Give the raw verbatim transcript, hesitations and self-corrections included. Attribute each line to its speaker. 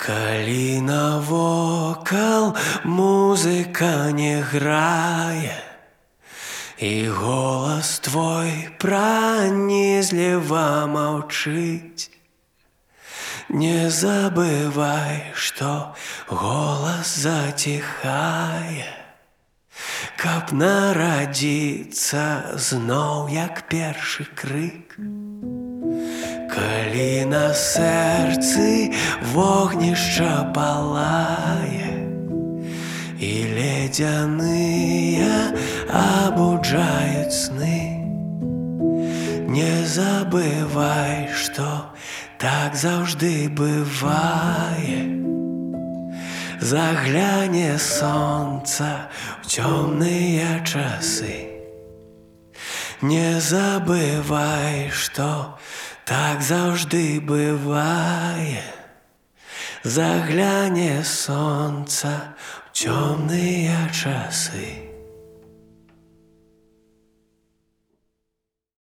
Speaker 1: Калі навокал музыка не грае, і голас твой пранізліва маўчыць, не забывай, што голас заціхае, каб нарадзіцца зноў, як першы крык. Калі на сэрцы вогнішча палае, і ледзяныя абуджаюць сны, не забывай, што так заўжды бывае. Загляне сонца ў цёмныя часы, не забывай, што так заўжды бывае. Загляне сонца ў цёмныя часы.